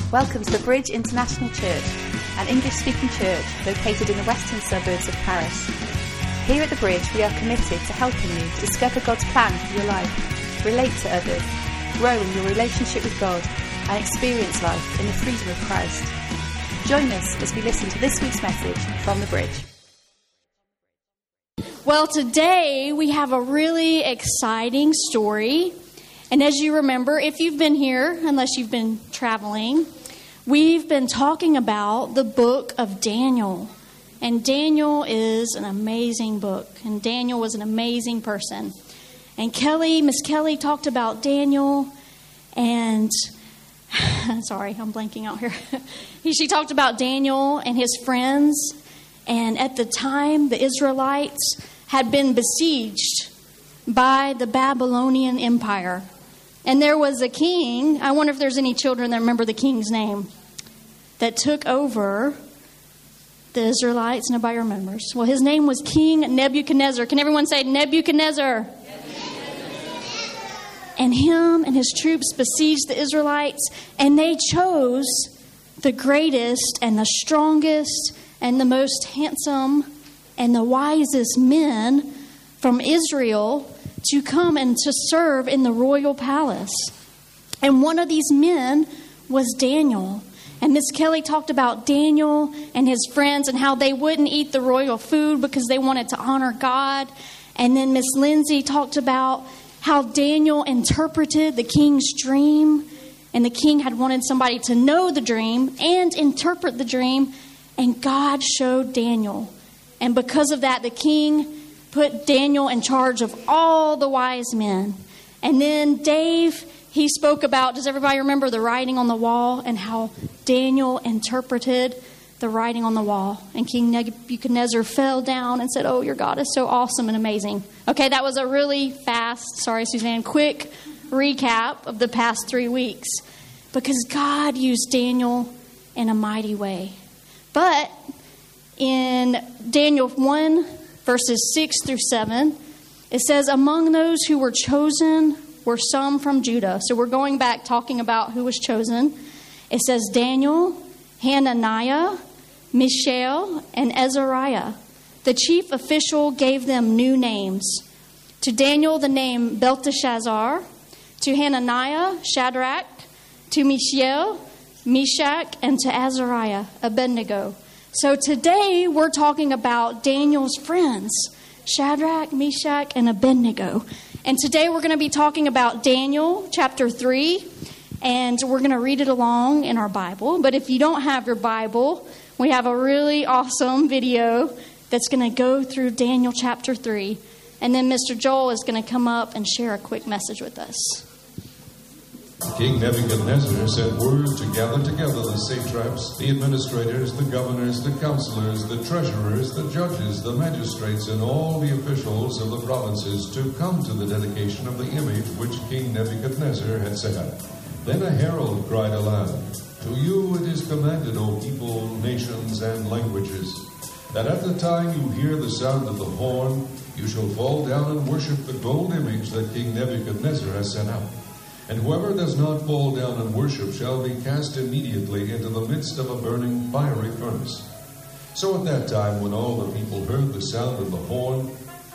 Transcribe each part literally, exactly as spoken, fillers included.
Welcome to the Bridge International Church, an English-speaking church located in the western suburbs of Paris. Here at the Bridge, we are committed to helping you to discover God's plan for your life, relate to others, grow in your relationship with God, and experience life in the freedom of Christ. Join us as we listen to this week's message from the Bridge. Well, today we have a really exciting story. And as you remember, if you've been here, unless you've been traveling, we've been talking about the book of Daniel. And Daniel is an amazing book. And Daniel was an amazing person. And Kelly, Miss Kelly talked about Daniel. And, sorry, I'm blanking out here. She talked about Daniel and his friends. And at the time, the Israelites had been besieged by the Babylonian Empire. And there was a king, I wonder if there's any children that remember the king's name, that took over the Israelites. Nobody remembers. Well, his name was King Nebuchadnezzar. Can everyone say Nebuchadnezzar? Nebuchadnezzar. And him and his troops besieged the Israelites, and they chose the greatest and the strongest and the most handsome and the wisest men from Israel to come and to serve in the royal palace. And one of these men was Daniel. And Miss Kelly talked about Daniel and his friends and how they wouldn't eat the royal food because they wanted to honor God. And then Miss Lindsay talked about how Daniel interpreted the king's dream. And the king had wanted somebody to know the dream and interpret the dream. And God showed Daniel. And because of that, the king put Daniel in charge of all the wise men. And then Dave, he spoke about, does everybody remember the writing on the wall and how Daniel interpreted the writing on the wall? And King Nebuchadnezzar fell down and said, "Oh, your God is so awesome and amazing." Okay, that was a really fast, sorry, Suzanne, quick recap of the past three weeks. Because God used Daniel in a mighty way. But in Daniel one, verses six through seven, it says, among those who were chosen were some from Judah. So we're going back talking about who was chosen. It says Daniel, Hananiah, Mishael, and Azariah. The chief official gave them new names. To Daniel, the name Belteshazzar. To Hananiah, Shadrach. To Mishael, Meshach. And to Azariah, Abednego. So today we're talking about Daniel's friends, Shadrach, Meshach, and Abednego. And today we're going to be talking about Daniel chapter three, and we're going to read it along in our Bible. But if you don't have your Bible, we have a really awesome video that's going to go through Daniel chapter three. And then Mister Joel is going to come up and share a quick message with us. King Nebuchadnezzar sent word to gather together the satraps, the administrators, the governors, the counselors, the treasurers, the judges, the magistrates, and all the officials of the provinces to come to the dedication of the image which King Nebuchadnezzar had set up. Then a herald cried aloud, "To you it is commanded, O people, nations, and languages, that at the time you hear the sound of the horn, you shall fall down and worship the gold image that King Nebuchadnezzar has set up. And whoever does not fall down and worship shall be cast immediately into the midst of a burning fiery furnace." So at that time, when all the people heard the sound of the horn,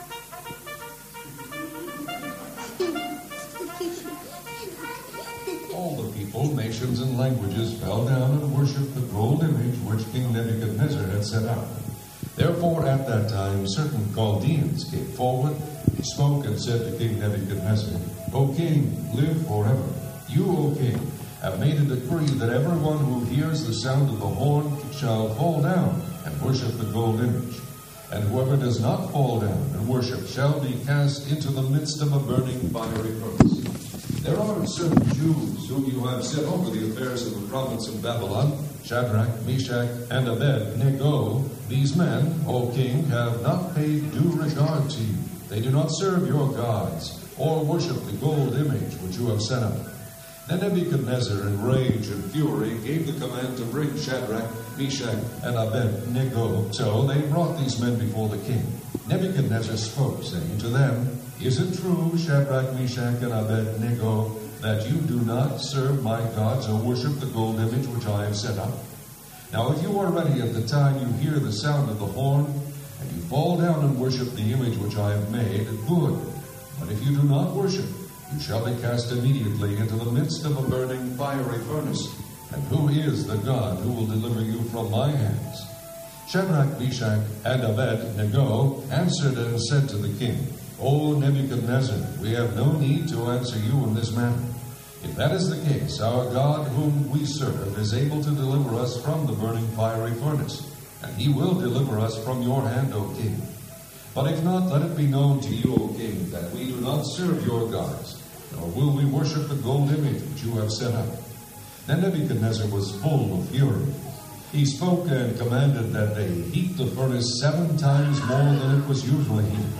all the people, nations, and languages fell down and worshipped the gold image which King Nebuchadnezzar had set up. Therefore at that time certain Chaldeans came forward, and spoke and said to King Nebuchadnezzar, "O king, live forever. You, O king, have made a decree that everyone who hears the sound of the horn shall fall down and worship the gold image. And whoever does not fall down and worship shall be cast into the midst of a burning fiery furnace. There are certain Jews whom you have set over the affairs of the province of Babylon, Shadrach, Meshach, and Abednego. These men, O king, have not paid due regard to you. They do not serve your gods, or worship the gold image which you have set up." Then Nebuchadnezzar, in rage and fury, gave the command to bring Shadrach, Meshach, and Abednego. So they brought these men before the king. Nebuchadnezzar spoke, saying to them, "Is it true, Shadrach, Meshach, and Abednego, that you do not serve my gods or worship the gold image which I have set up? Now if you are ready at the time you hear the sound of the horn, and you fall down and worship the image which I have made, good. But if you do not worship, you shall be cast immediately into the midst of a burning fiery furnace. And who is the God who will deliver you from my hands? Shadrach, Meshach, and Abednego answered and said to the king, O Nebuchadnezzar, we have no need to answer you in this matter. If that is the case, our God whom we serve is able to deliver us from the burning fiery furnace, and he will deliver us from your hand, O king. But if not, let it be known to you, O king, that we do not serve your gods, nor will we worship the gold image which you have set up. Then Nebuchadnezzar was full of fury. He spoke and commanded that they heat the furnace seven times more than it was usually heated.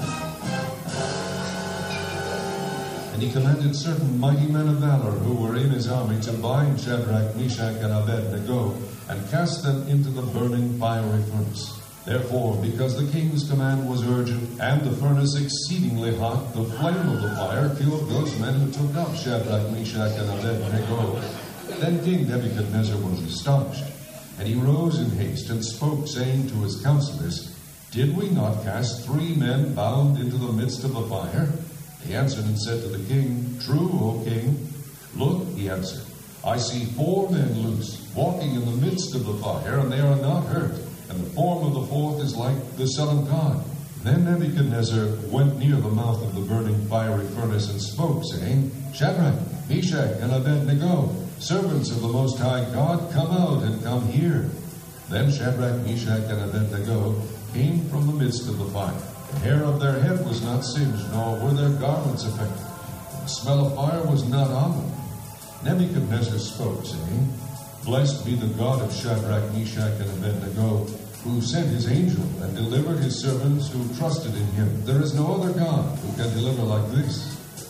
And he commanded certain mighty men of valor who were in his army to bind Shadrach, Meshach, and Abednego and cast them into the burning fiery furnace. Therefore, because the king's command was urgent and the furnace exceedingly hot, the flame of the fire killed those men who took up Shadrach, Meshach, and Abednego. Then King Nebuchadnezzar was astonished, and he rose in haste and spoke, saying to his counselors, Did we not cast three men bound into the midst of the fire? He answered and said to the king, True, O king. Look, he answered, I see four men loose, walking in the midst of the fire, and they are not hurt, and the form of the fourth is like the Son of God. Then Nebuchadnezzar went near the mouth of the burning fiery furnace and spoke, saying, Shadrach, Meshach, and Abednego, servants of the Most High God, come out and come here. Then Shadrach, Meshach, and Abednego came from the midst of the fire. The hair of their head was not singed, nor were their garments affected. The smell of fire was not on them. Nebuchadnezzar spoke, saying, Blessed be the God of Shadrach, Meshach, and Abednego, who sent his angel and delivered his servants who trusted in him. There is no other God who can deliver like this.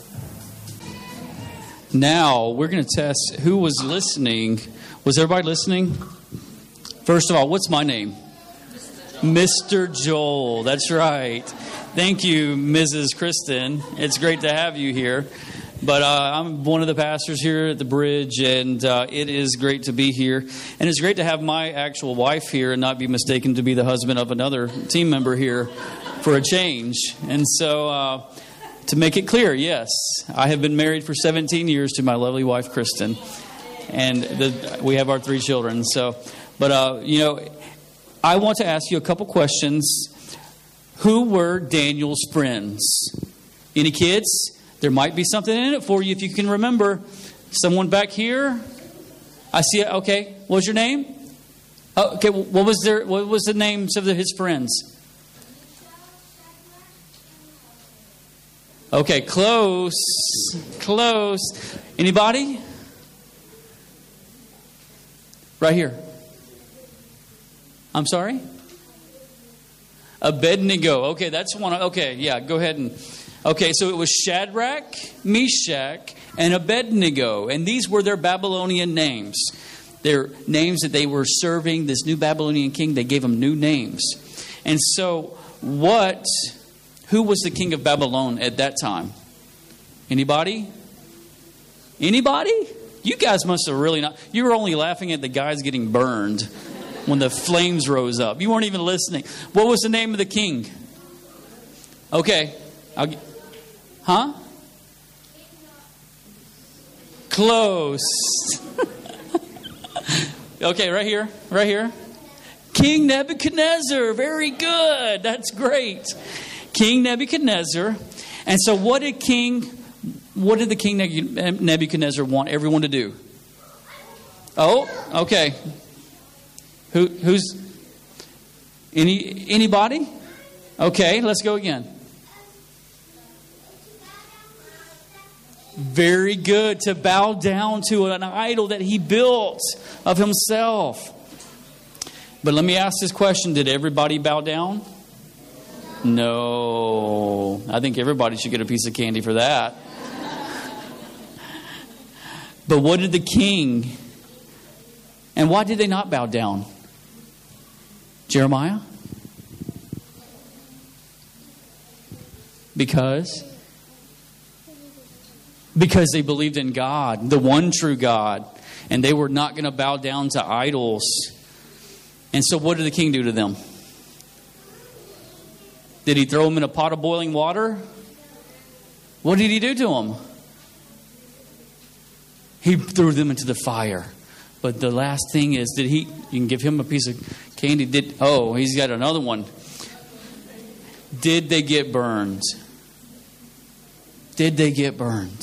Now, we're going to test who was listening. Was everybody listening? First of all, what's my name? Mister Joel. That's right. Thank you, Missus Kristen. It's great to have you here. But uh, I'm one of the pastors here at the Bridge, and uh, it is great to be here. And it's great to have my actual wife here and not be mistaken to be the husband of another team member here for a change. And so... Uh, To make it clear, yes, I have been married for seventeen years to my lovely wife, Kristen, and the, we have our three children. So, but uh, you know, I want to ask you a couple questions. Who were Daniel's friends? Any kids? There might be something in it for you if you can remember. Someone back here? I see it. Okay, what was your name? Oh, okay, what was their? What was the names of the, his friends? Okay, close, close. Anybody? Right here. I'm sorry? Abednego. Okay, that's one. Okay, yeah, go ahead and... Okay, so it was Shadrach, Meshach, and Abednego. And these were their Babylonian names. Their names that they were serving this new Babylonian king. They gave them new names. And so what... Who was the king of Babylon at that time? Anybody? Anybody? You guys must have really not... You were only laughing at the guys getting burned when the flames rose up. You weren't even listening. What was the name of the king? Okay. I'll get, huh? Close. Okay, right here. Right here. King Nebuchadnezzar. Very good. That's great. King Nebuchadnezzar. And so what did King, what did the King Nebuchadnezzar want everyone to do? Oh, okay. Who, who's, any, anybody? Okay, let's go again. Very good. To bow down to an idol that he built of himself. But let me ask this question. Did everybody bow down? No. I think everybody should get a piece of candy for that. But what did the king... And why did they not bow down? Jeremiah? Because? because they believed in God, the one true God, and they were not going to bow down to idols. And so what did the king do to them? Did he throw them in a pot of boiling water? What did he do to them? He threw them into the fire. But the last thing is, did he, you can give him a piece of candy. Did, oh, he's got another one. Did they get burned? Did they get burned?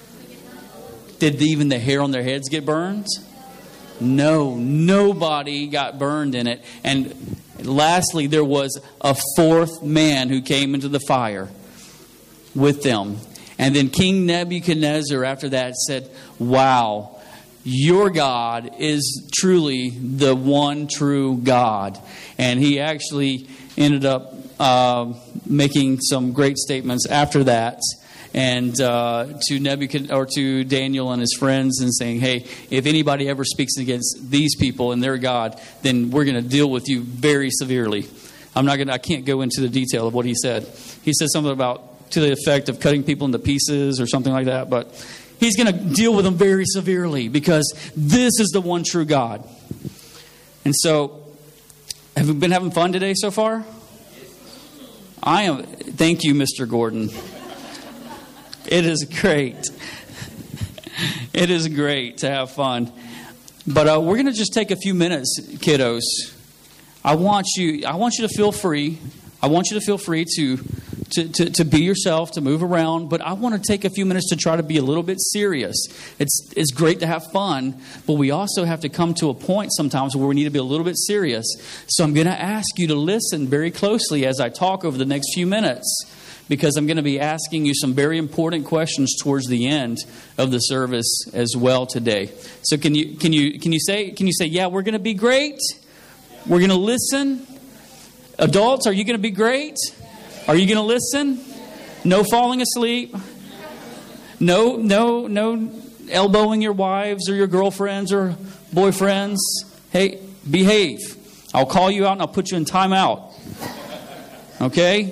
Did even the hair on their heads get burned? No, nobody got burned in it. And lastly, there was a fourth man who came into the fire with them. And then King Nebuchadnezzar after that said, wow, your God is truly the one true God. And he actually ended up uh, making some great statements after that. And uh, to Nebuchadnezzar or to Daniel and his friends, and saying, "Hey, if anybody ever speaks against these people and their God, then we're going to deal with you very severely." I'm not going. I can't go into the detail of what he said. He said something about to the effect of cutting people into pieces or something like that. But he's going to deal with them very severely because this is the one true God. And so, have we been having fun today so far? I am. Thank you, Mister Gordon. It is great. It is great to have fun. But uh, we're going to just take a few minutes, kiddos. I want you I want you to feel free. I want you to feel free to, to, to, to be yourself, to move around. But I want to take a few minutes to try to be a little bit serious. It's, it's great to have fun, but we also have to come to a point sometimes where we need to be a little bit serious. So I'm going to ask you to listen very closely as I talk over the next few minutes, because I'm going to be asking you some very important questions towards the end of the service as well today. So can you can you can you say can you say yeah, we're going to be great? We're going to listen. Adults, are you going to be great? Are you going to listen? No falling asleep. No no no elbowing your wives or your girlfriends or boyfriends. Hey, behave. I'll call you out and I'll put you in timeout. Okay?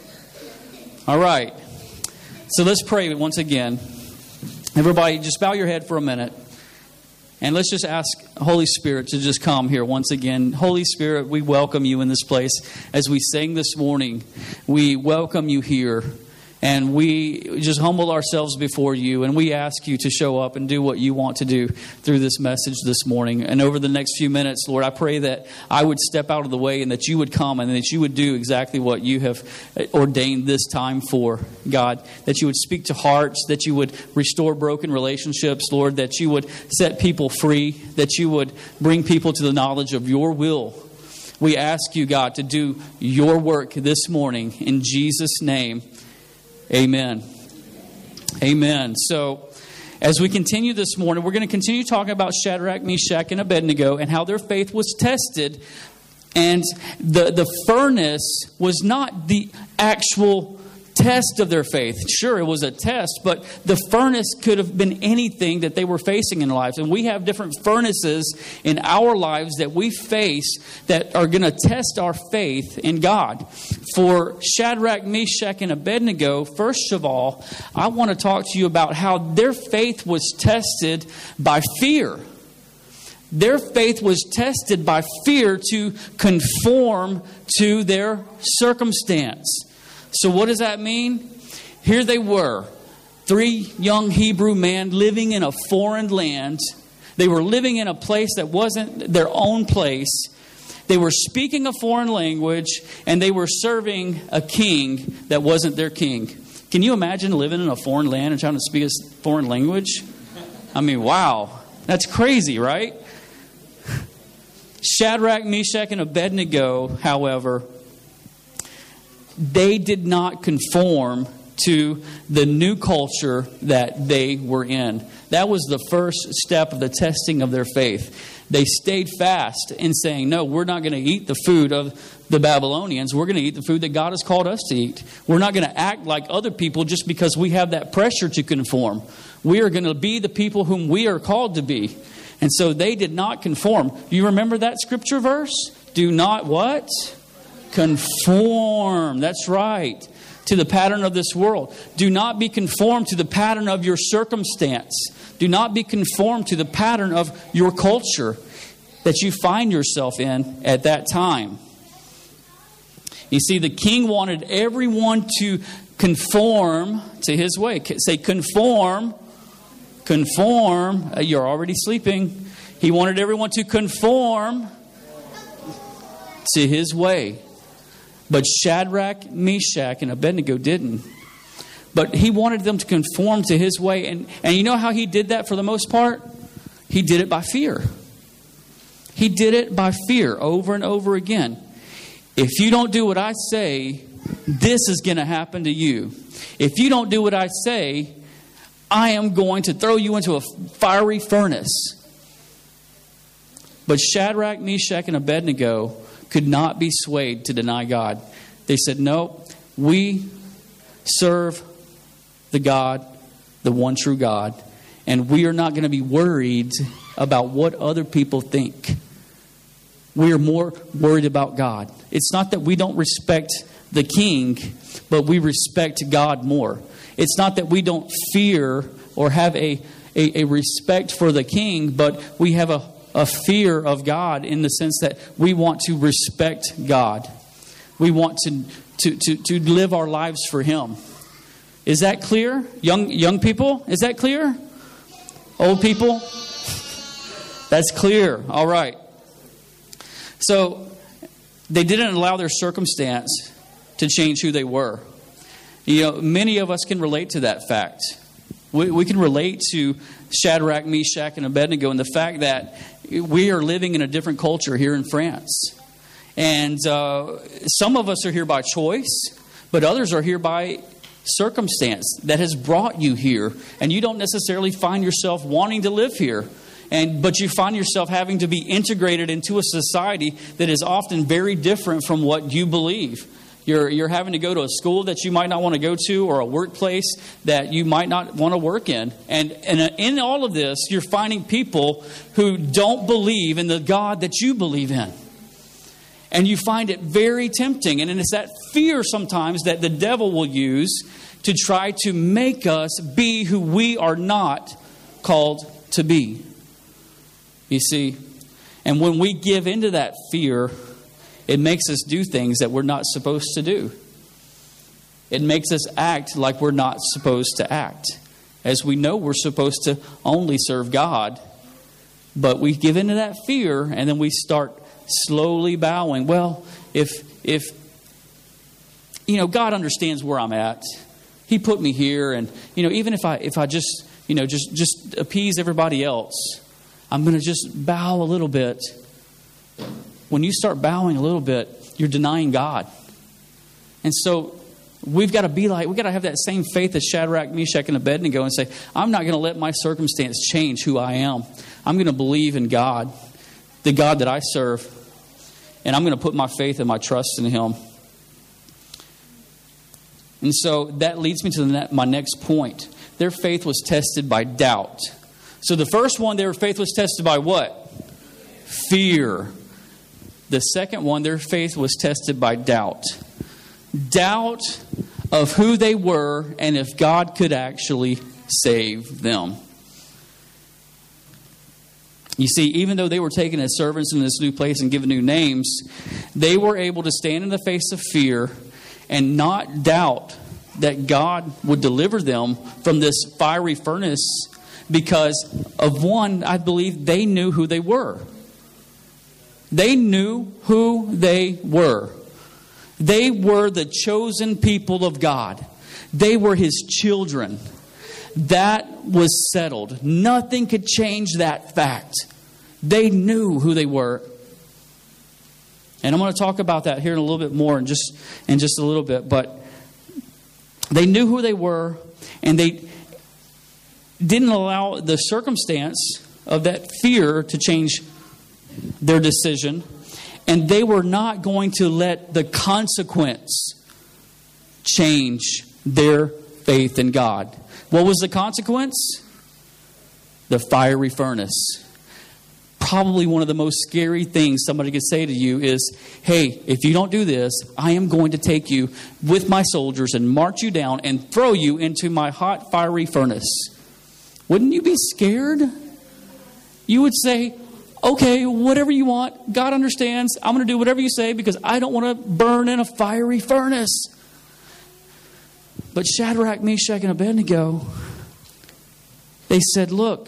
All right. So let's pray once again. Everybody, just bow your head for a minute. And let's just ask Holy Spirit to just come here once again. Holy Spirit, we welcome you in this place. As we sang this morning, we welcome you here. And we just humble ourselves before you. And we ask you to show up and do what you want to do through this message this morning. And over the next few minutes, Lord, I pray that I would step out of the way and that you would come and that you would do exactly what you have ordained this time for, God. That you would speak to hearts, that you would restore broken relationships, Lord. That you would set people free, that you would bring people to the knowledge of your will. We ask you, God, to do your work this morning in Jesus' name. Amen. Amen. So, as we continue this morning, we're going to continue talking about Shadrach, Meshach, and Abednego and how their faith was tested. And the, the furnace was not the actual test of their faith. Sure, it was a test, but the furnace could have been anything that they were facing in life. And we have different furnaces in our lives that we face that are going to test our faith in God. For Shadrach, Meshach, and Abednego, first of all, I want to talk to you about how their faith was tested by fear. Their faith was tested by fear to conform to their circumstance. So what does that mean? Here they were, three young Hebrew men living in a foreign land. They were living in a place that wasn't their own place. They were speaking a foreign language, and they were serving a king that wasn't their king. Can you imagine living in a foreign land and trying to speak a foreign language? I mean, wow. That's crazy, right? Shadrach, Meshach, and Abednego, however, they did not conform to the new culture that they were in. That was the first step of the testing of their faith. They stayed fast in saying, no, we're not going to eat the food of the Babylonians. We're going to eat the food that God has called us to eat. We're not going to act like other people just because we have that pressure to conform. We are going to be the people whom we are called to be. And so they did not conform. You remember that scripture verse? Do not what? Conform. That's right. to the pattern of this world. Do not be conformed to the pattern of your circumstance. Do not be conformed to the pattern of your culture that you find yourself in at that time. You see, the king wanted everyone to conform to his way. Say, conform. Conform. You're already sleeping. He wanted everyone to conform to his way. But Shadrach, Meshach, and Abednego didn't. But he wanted them to conform to his way. And, and you know how he did that for the most part? He did it by fear. He did it by fear over and over again. If you don't do what I say, this is going to happen to you. If you don't do what I say, I am going to throw you into a fiery furnace. But Shadrach, Meshach, and Abednego could not be swayed to deny God. They said, no, we serve the God, the one true God, and we are not going to be worried about what other people think. We are more worried about God. It's not that we don't respect the king, but we respect God more. It's not that we don't fear or have a, a, a respect for the king, but we have a, a fear of God in the sense that we want to respect God. We want to, to, to, to live our lives for Him. Is that clear? Young, young people, is that clear? Old people? That's clear. All right. So they didn't allow their circumstance to change who they were. You know, many of us can relate to that fact. We, we can relate to Shadrach, Meshach, and Abednego and the fact that we are living in a different culture here in France. And uh, some of us are here by choice, but others are here by circumstance that has brought you here. And you don't necessarily find yourself wanting to live here. And but you find yourself having to be integrated into a society that is often very different from what you believe. You're you're having to go to a school that you might not want to go to, or a workplace that you might not want to work in. And, and in all of this, you're finding people who don't believe in the God that you believe in. And you find it very tempting. And it's that fear sometimes that the devil will use to try to make us be who we are not called to be. You see, and when we give into that fear, it makes us do things that we're not supposed to do. It makes us act like we're not supposed to act. As we know we're supposed to only serve God. But we give into that fear and then we start slowly bowing. Well, if, if you know, God understands where I'm at. He put me here. And, you know, even if I, if I just, you know, just, just appease everybody else, I'm going to just bow a little bit. When you start bowing a little bit, you're denying God. And so we've got to be like, we've got to have that same faith as Shadrach, Meshach, and Abednego and say, I'm not going to let my circumstance change who I am. I'm going to believe in God, the God that I serve. And I'm going to put my faith and my trust in Him. And so that leads me to the ne- my next point. Their faith was tested by doubt. So the first one, their faith was tested by what? Fear. The second one, their faith was tested by doubt. Doubt of who they were and if God could actually save them. You see, even though they were taken as servants in this new place and given new names, they were able to stand in the face of fear and not doubt that God would deliver them from this fiery furnace. Because of one, I believe they knew who they were. They knew who they were. They were the chosen people of God. They were His children. That was settled. Nothing could change that fact. They knew who they were. And I'm going to talk about that here in a little bit more in just, in just a little bit. But they knew who they were, and they didn't allow the circumstance of that fear to change their decision. And they were not going to let the consequence change their faith in God. What was the consequence? The fiery furnace. probably one of the most scary things somebody could say to you is, hey, if you don't do this, I am going to take you with my soldiers and march you down and throw you into my hot, fiery furnace. Wouldn't you be scared? You would say, okay, whatever you want. God understands. I'm going to do whatever you say because I don't want to burn in a fiery furnace. But Shadrach, Meshach, and Abednego, they said, look,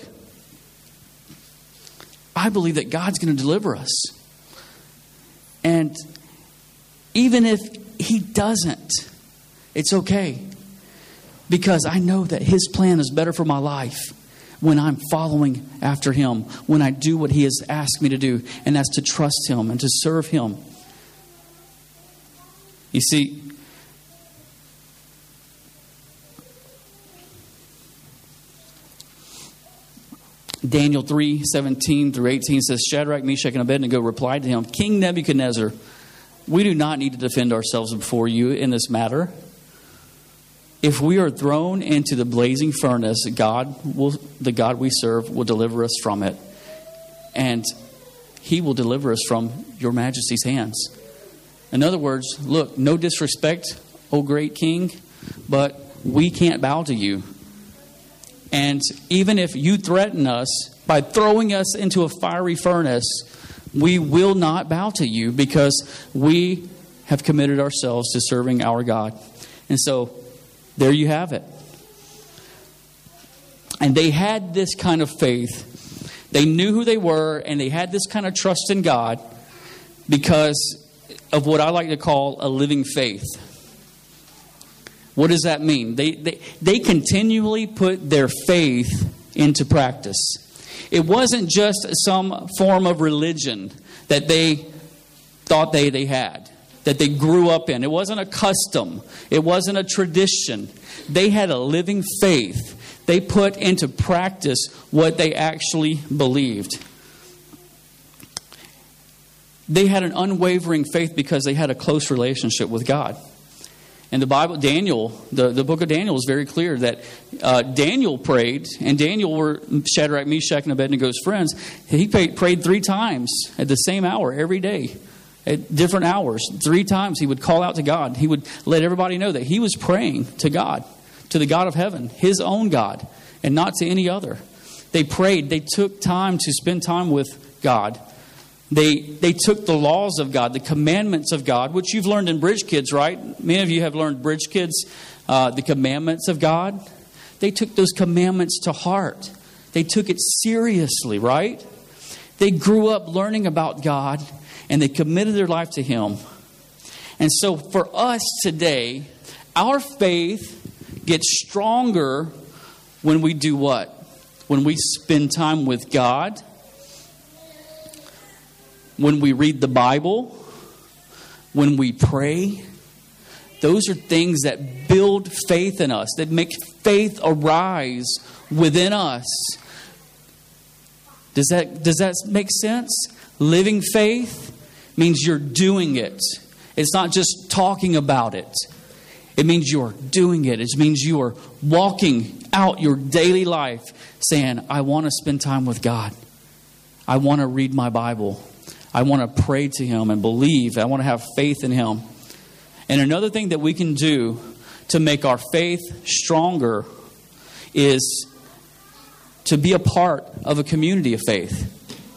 I believe that God's going to deliver us. And even if He doesn't, it's okay. Because I know that His plan is better for my life when I'm following after Him, when I do what He has asked me to do, and that's to trust Him and to serve Him. You see, Daniel three seventeen through eighteen says, Shadrach, Meshach, and Abednego replied to him, King Nebuchadnezzar, we do not need to defend ourselves before you in this matter. If we are thrown into the blazing furnace, God will, the God we serve will deliver us from it. And He will deliver us from your majesty's hands. In other words, look, no disrespect, O great king, but we can't bow to you. And even if you threaten us by throwing us into a fiery furnace, we will not bow to you because we have committed ourselves to serving our God. And so, there you have it. And they had this kind of faith. They knew who they were, and they had this kind of trust in God because of what I like to call a living faith. What does that mean? They, they, they continually put their faith into practice. It wasn't just some form of religion that they thought they, they had, that they grew up in. It wasn't a custom. It wasn't a tradition. They had a living faith. They put into practice what they actually believed. They had an unwavering faith because they had a close relationship with God. And the Bible, Daniel, the, the book of Daniel is very clear that uh, Daniel prayed, and Daniel were Shadrach, Meshach, and Abednego's friends. He prayed, prayed three times at the same hour every day, at different hours. Three times he would call out to God. He would let everybody know that he was praying to God, to the God of heaven, his own God, and not to any other. They prayed. They took time to spend time with God. They they took the laws of God, the commandments of God, which you've learned in Bridge Kids, right? Many of you have learned Bridge Kids, uh, the commandments of God. They took those commandments to heart. They took it seriously, right? They grew up learning about God, and they committed their life to Him. And so for us today, our faith gets stronger when we do what? When we spend time with God. When we read the Bible, when we pray, those are things that build faith in us, that make faith arise within us. Does that, does that make sense? Living faith means you're doing it. It's not just talking about it. It means you're doing it. It means you are walking out your daily life saying, I want to spend time with God. I want to read my Bible. I want to pray to Him and believe. I want to have faith in Him. And another thing that we can do to make our faith stronger is to be a part of a community of faith.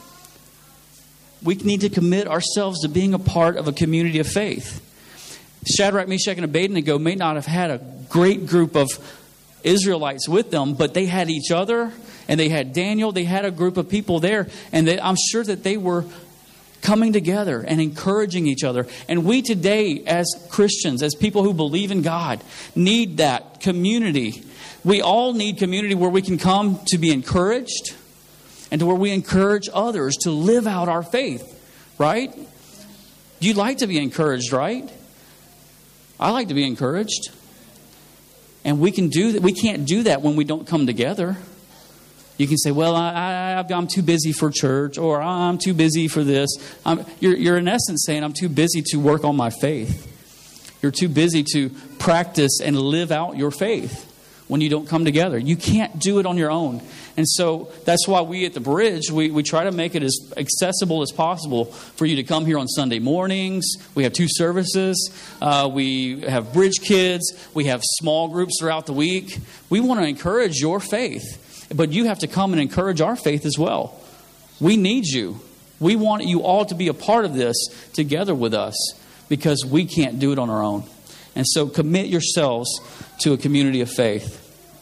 We need to commit ourselves to being a part of a community of faith. Shadrach, Meshach, and Abednego may not have had a great group of Israelites with them, but they had each other, and they had Daniel. They had a group of people there, and they, I'm sure that they were coming together and encouraging each other. And we today, as Christians, as people who believe in God, need that community. We all need community where we can come to be encouraged and to where we encourage others to live out our faith, right? You'd like to be encouraged, right? I like to be encouraged. And we can do that. We can't do that when we don't come together. You can say, well, I, I, I'm too busy for church, or I'm too busy for this. I'm, you're, you're in essence saying, I'm too busy to work on my faith. You're too busy to practice and live out your faith. when you don't come together. You can't do it on your own. And so that's why we at the Bridge, we, we try to make it as accessible as possible for you to come here on Sunday mornings. We have two services. Uh, we have Bridge Kids. We have small groups throughout the week. We want to encourage your faith, but you have to come and encourage our faith as well. We need you. We want you all to be a part of this together with us because we can't do it on our own. And so commit yourselves to a community of faith.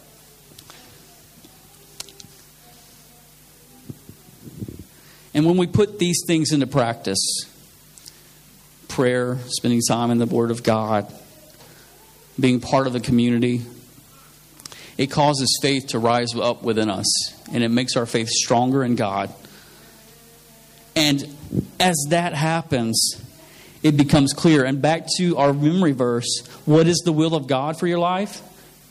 And when we put these things into practice, prayer, spending time in the Word of God, being part of the community, it causes faith to rise up within us. And it makes our faith stronger in God. And as that happens, it becomes clear. And back to our memory verse, what is the will of God for your life?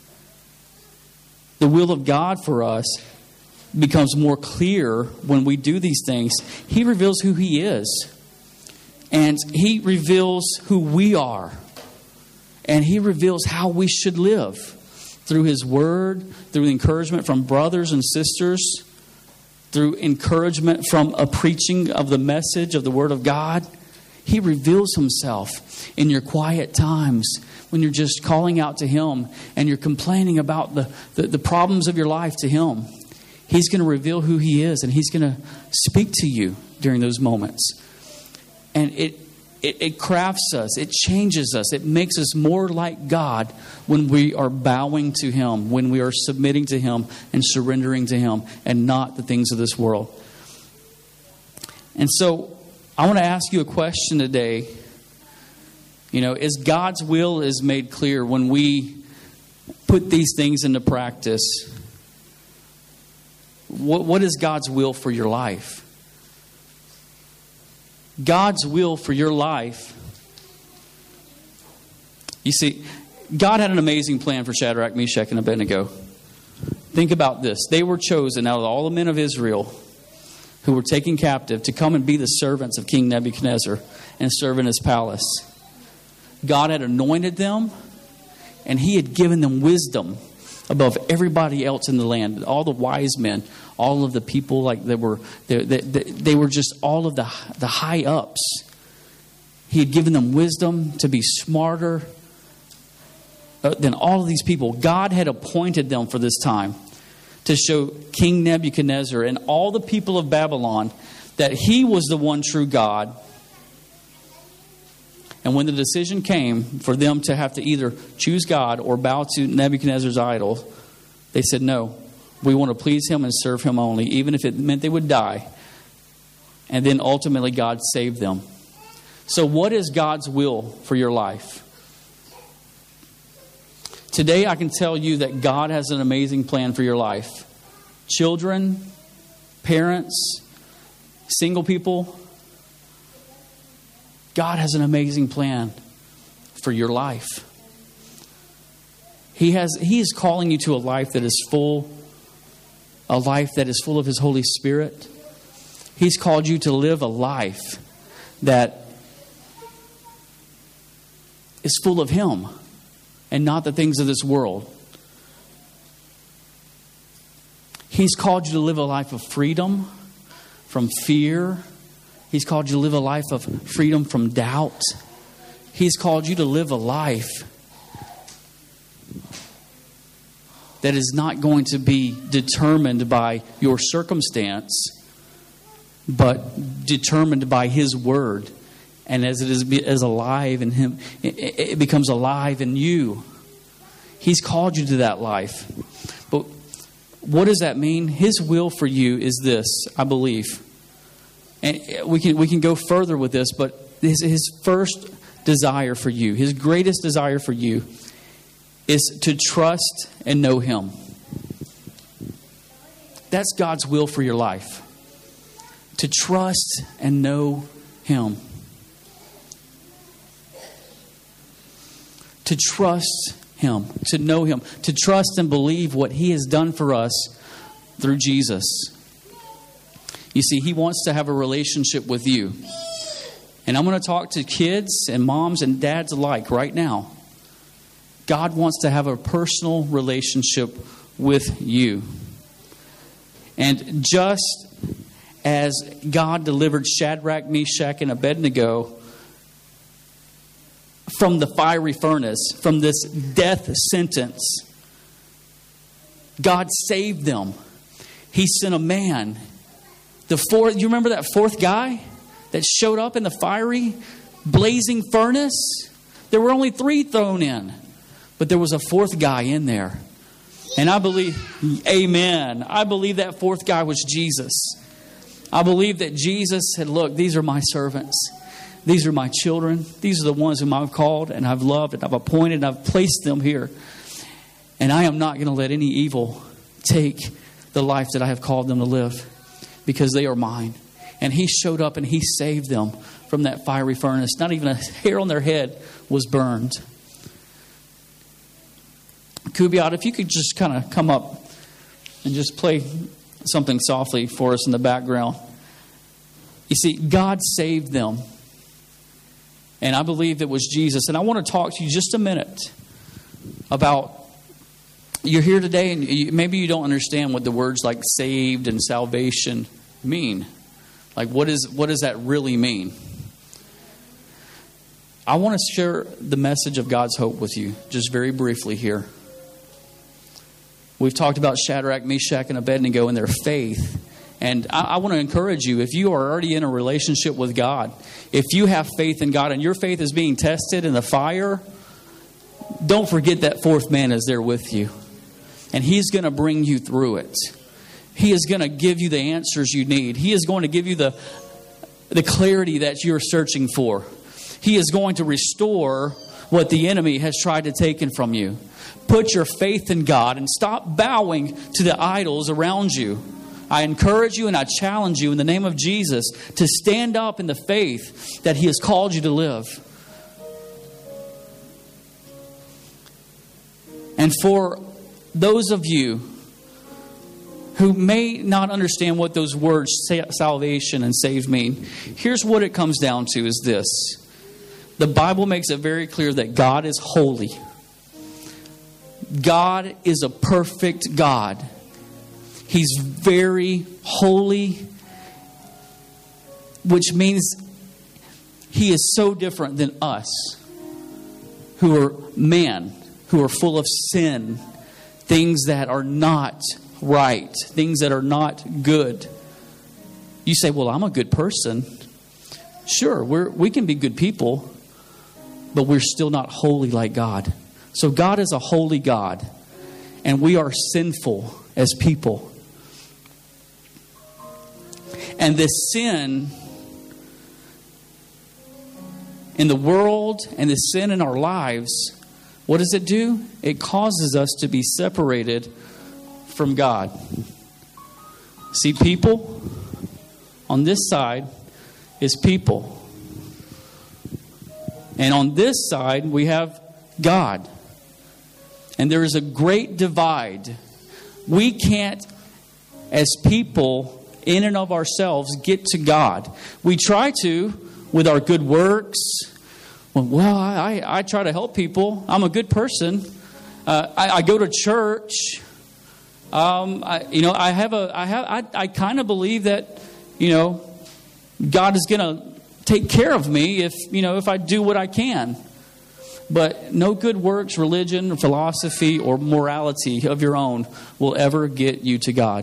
The will of God for us becomes more clear when we do these things. He reveals who He is. And He reveals who we are. And He reveals how we should live. Through His Word, through encouragement from brothers and sisters, through encouragement from a preaching of the message of the Word of God. He reveals Himself in your quiet times when you're just calling out to Him and you're complaining about the, the, the problems of your life to Him. He's going to reveal who He is, and He's going to speak to you during those moments. And it, it, it crafts us. It changes us. It makes us more like God when we are bowing to Him, when we are submitting to Him and surrendering to Him and not the things of this world. And so I want to ask you a question today. You know, as God's will is made clear when we put these things into practice, what, what is God's will for your life? God's will for your life. You see, God had an amazing plan for Shadrach, Meshach, and Abednego. Think about this. They were chosen out of all the men of Israel who were taken captive to come and be the servants of King Nebuchadnezzar and serve in his palace. God had anointed them, and He had given them wisdom above everybody else in the land. All the wise men, all of the people like they were, they, they, they were just all of the the high ups. He had given them wisdom to be smarter than all of these people. God had appointed them for this time to show King Nebuchadnezzar and all the people of Babylon that He was the one true God. And when the decision came for them to have to either choose God or bow to Nebuchadnezzar's idol, they said, no, we want to please Him and serve Him only, even if it meant they would die. And then ultimately God saved them. So what is God's will for your life? Today I can tell you that God has an amazing plan for your life. Children, parents, single people, God has an amazing plan for your life. He has He is calling you to a life that is full, a life that is full of His Holy Spirit. He's called you to live a life that is full of Him and not the things of this world. He's called you to live a life of freedom from fear. He's called you to live a life of freedom from doubt. He's called you to live a life that is not going to be determined by your circumstance, but determined by His Word. And as it is as alive in Him, it becomes alive in you. He's called you to that life. But what does that mean? His will for you is this, I believe. And we can we can go further with this, but his, his first desire for you, His greatest desire for you, is to trust and know Him. That's God's will for your life. To trust and know Him. To trust Him. To know Him. To trust and believe what He has done for us through Jesus. You see, He wants to have a relationship with you. And I'm going to talk to kids and moms and dads alike right now. God wants to have a personal relationship with you. And just as God delivered Shadrach, Meshach, and Abednego from the fiery furnace, from this death sentence, God saved them. He sent a man. The fourth, you remember that fourth guy that showed up in the fiery, blazing furnace? There were only three thrown in, but there was a fourth guy in there. And I believe, amen, I believe that fourth guy was Jesus. I believe that Jesus said, look, these are my servants. These are my children. These are the ones whom I've called and I've loved and I've appointed and I've placed them here. And I am not going to let any evil take the life that I have called them to live, because they are mine. And He showed up and He saved them from that fiery furnace. Not even a hair on their head was burned. Kubiat, if you could just kind of come up and just play something softly for us in the background. You see, God saved them. And I believe it was Jesus. And I want to talk to you just a minute about, you're here today and you, maybe you don't understand what the words like saved and salvation mean. Like, what is what does that really mean? I want to share the message of God's hope with you just very briefly here. We've talked about Shadrach, Meshach, and Abednego and their faith. And I, I want to encourage you, if you are already in a relationship with God, if you have faith in God and your faith is being tested in the fire, don't forget that fourth man is there with you. And He's going to bring you through it. He is going to give you the answers you need. He is going to give you the, the clarity that you're searching for. He is going to restore what the enemy has tried to take from you. Put your faith in God and stop bowing to the idols around you. I encourage you and I challenge you in the name of Jesus to stand up in the faith that He has called you to live. And for those of you who may not understand what those words salvation and save mean, here's what it comes down to is this. The Bible makes it very clear that God is holy. God is a perfect God. He's very holy, which means He is so different than us, who are man, who are full of sin, things that are not right, things that are not good. You say, well, I'm a good person. Sure, we're, we can be good people, but we're still not holy like God. So God is a holy God, and we are sinful as people. And this sin in the world and the sin in our lives, what does it do? It causes us to be separated from God. See, people on this side is people. And on this side, we have God. And there is a great divide. We can't, as people, in and of ourselves, get to God. We try to with our good works. Well, I, I try to help people. I'm a good person. Uh, I, I go to church. Um, I, you know, I have a, I have, I, I kind of believe that, you know, God is going to take care of me if, you know, if I do what I can. But no good works, religion, philosophy, or morality of your own will ever get you to God.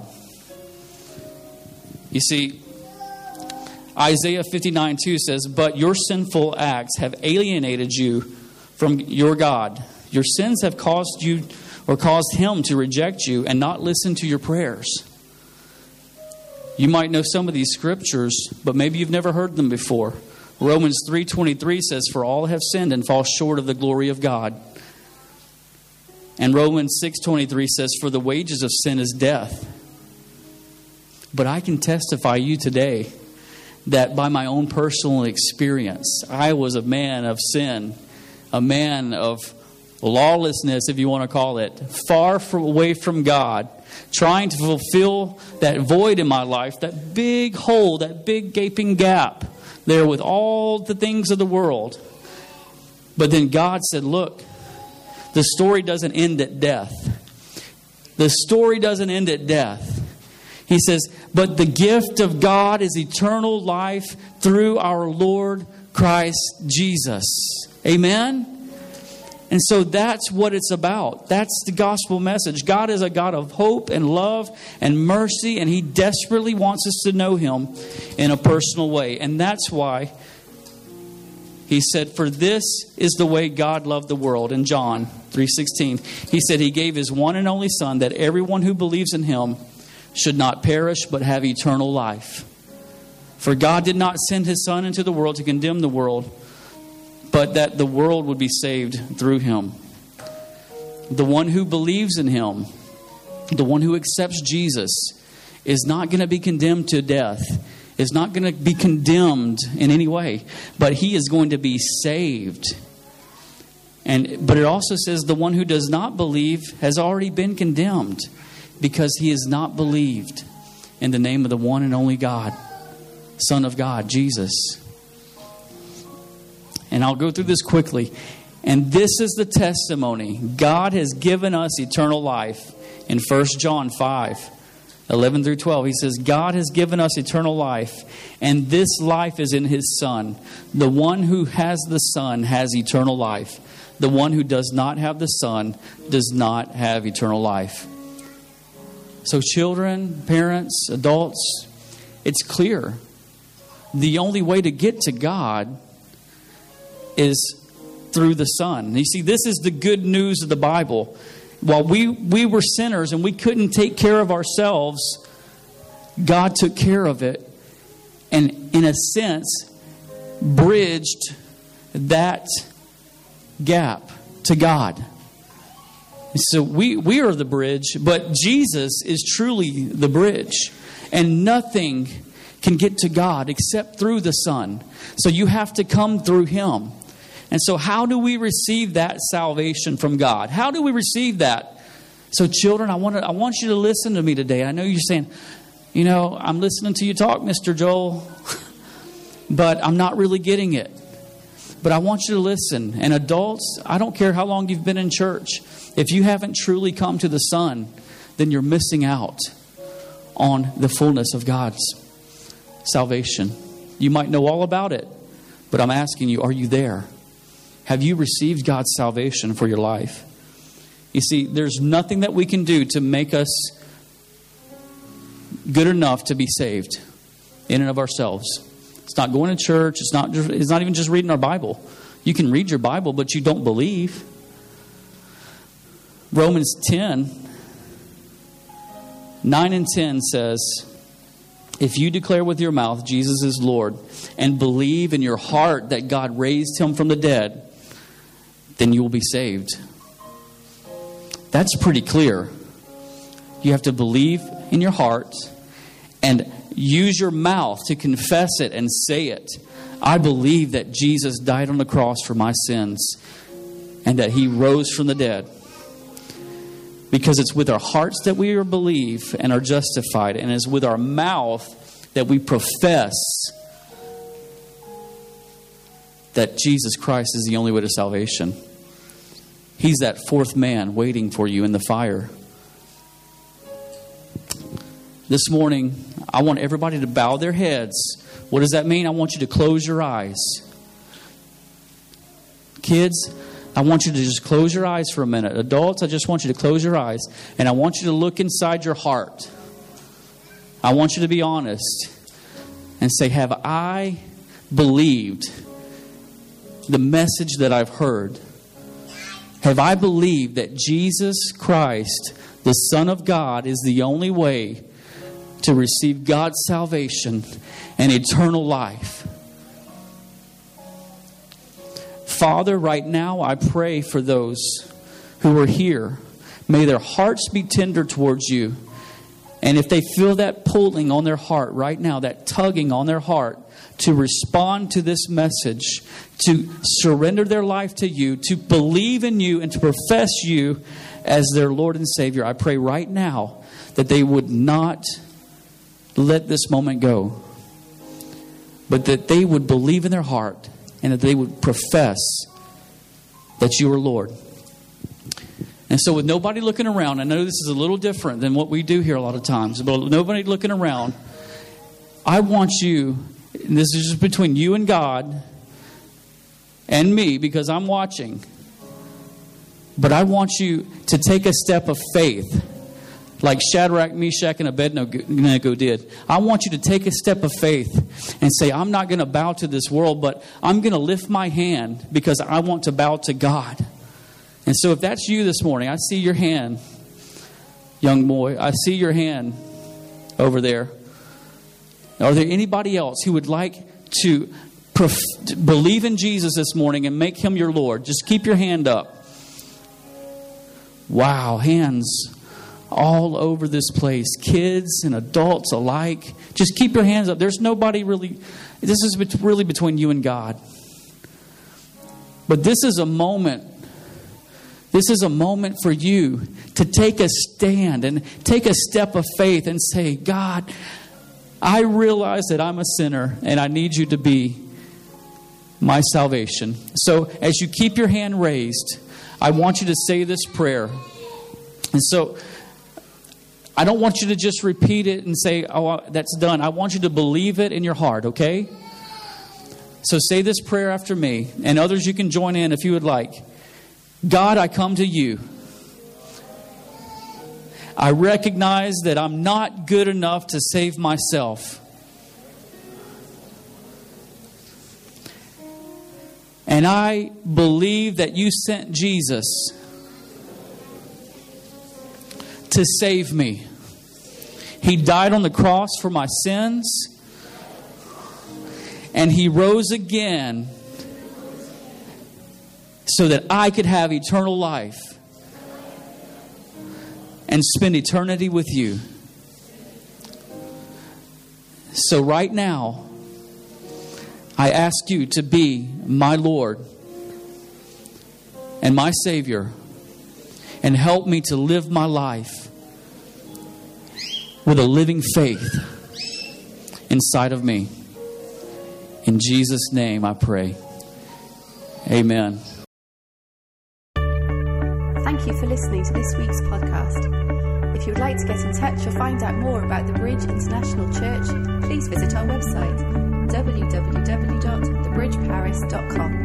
You see, Isaiah fifty-nine two says, but your sinful acts have alienated you from your God. Your sins have caused you or caused Him to reject you and not listen to your prayers. You might know some of these scriptures, but maybe you've never heard them before. Romans three twenty-three says, for all have sinned and fall short of the glory of God. And Romans six twenty-three says, for the wages of sin is death. But I can testify you today that by my own personal experience, I was a man of sin, a man of lawlessness, if you want to call it, far from, away from God, trying to fulfill that void in my life, that big hole, that big gaping gap there with all the things of the world. But then God said, look, the story doesn't end at death. The story doesn't end at death. He says, but the gift of God is eternal life through our Lord Christ Jesus. Amen? And so that's what it's about. That's the gospel message. God is a God of hope and love and mercy, and He desperately wants us to know Him in a personal way. And that's why He said, for this is the way God loved the world. In John three sixteen, He said He gave His one and only Son, that everyone who believes in Him should not perish but have eternal life. For God did not send His Son into the world to condemn the world, but that the world would be saved through Him. The one who believes in Him, the one who accepts Jesus, is not going to be condemned to death, is not going to be condemned in any way, but he is going to be saved. And but it also says the one who does not believe has already been condemned, because he has not believed in the name of the one and only God, Son of God, Jesus. And I'll go through this quickly. And this is the testimony. God has given us eternal life. In First John five, eleven through twelve, he says, God has given us eternal life, and this life is in His Son. The one who has the Son has eternal life. The one who does not have the Son does not have eternal life. So children, parents, adults, it's clear. The only way to get to God is through the Son. You see, this is the good news of the Bible. While we, we were sinners and we couldn't take care of ourselves, God took care of it and, in a sense, bridged that gap to God. So we, we are the bridge, but Jesus is truly the bridge. And nothing can get to God except through the Son. So you have to come through Him. And so how do we receive that salvation from God? How do we receive that? So children, I want to, I want you to listen to me today. I know you're saying, you know, I'm listening to you talk, Mister Joel, but I'm not really getting it. But I want you to listen. And adults, I don't care how long you've been in church. If you haven't truly come to the Son, then you're missing out on the fullness of God's salvation. You might know all about it, but I'm asking you, are you there? Have you received God's salvation for your life? You see, there's nothing that we can do to make us good enough to be saved in and of ourselves. It's not going to church. It's not, it's not even just reading our Bible. You can read your Bible, but you don't believe. Romans ten, nine and ten says, if you declare with your mouth Jesus is Lord and believe in your heart that God raised Him from the dead, then you will be saved. That's pretty clear. You have to believe in your heart and use your mouth to confess it and say it. I believe that Jesus died on the cross for my sins and that He rose from the dead. Because it's with our hearts that we believe and are justified, and it's with our mouth that we profess that Jesus Christ is the only way to salvation. He's that fourth man waiting for you in the fire. This morning, I want everybody to bow their heads. What does that mean? I want you to close your eyes. Kids, I want you to just close your eyes for a minute. Adults, I just want you to close your eyes. And I want you to look inside your heart. I want you to be honest and say, have I believed the message that I've heard? Have I believed that Jesus Christ, the Son of God, is the only way to receive God's salvation and eternal life? Father, right now I pray for those who are here. May their hearts be tender towards you. And if they feel that pulling on their heart right now, that tugging on their heart to respond to this message, to surrender their life to you, to believe in you and to profess you as their Lord and Savior, I pray right now that they would not let this moment go, but that they would believe in their heart and that they would profess that you are Lord. And so with nobody looking around, I know this is a little different than what we do here a lot of times, but nobody looking around, I want you, and this is just between you and God and me because I'm watching, but I want you to take a step of faith like Shadrach, Meshach, and Abednego did. I want you to take a step of faith and say, I'm not going to bow to this world, but I'm going to lift my hand because I want to bow to God. And so if that's you this morning, I see your hand, young boy. I see your hand over there. Are there anybody else who would like to prof- believe in Jesus this morning and make Him your Lord? Just keep your hand up. Wow, hands all over this place. Kids and adults alike. Just keep your hands up. There's nobody really, this is really between you and God. But this is a moment, this is a moment for you to take a stand and take a step of faith and say, God, I realize that I'm a sinner and I need you to be my salvation. So as you keep your hand raised, I want you to say this prayer. And so I don't want you to just repeat it and say, oh, that's done. I want you to believe it in your heart, okay? So say this prayer after me, and others you can join in if you would like. God, I come to you. I recognize that I'm not good enough to save myself. And I believe that you sent Jesus to save me. He died on the cross for my sins. And He rose again so that I could have eternal life and spend eternity with you. So right now, I ask you to be my Lord and my Savior, and help me to live my life with a living faith inside of me. In Jesus' name I pray. Amen. Thank you for listening to this week's podcast. If you would like to get in touch or find out more about the Bridge International Church, please visit our website w w w dot the bridge paris dot com.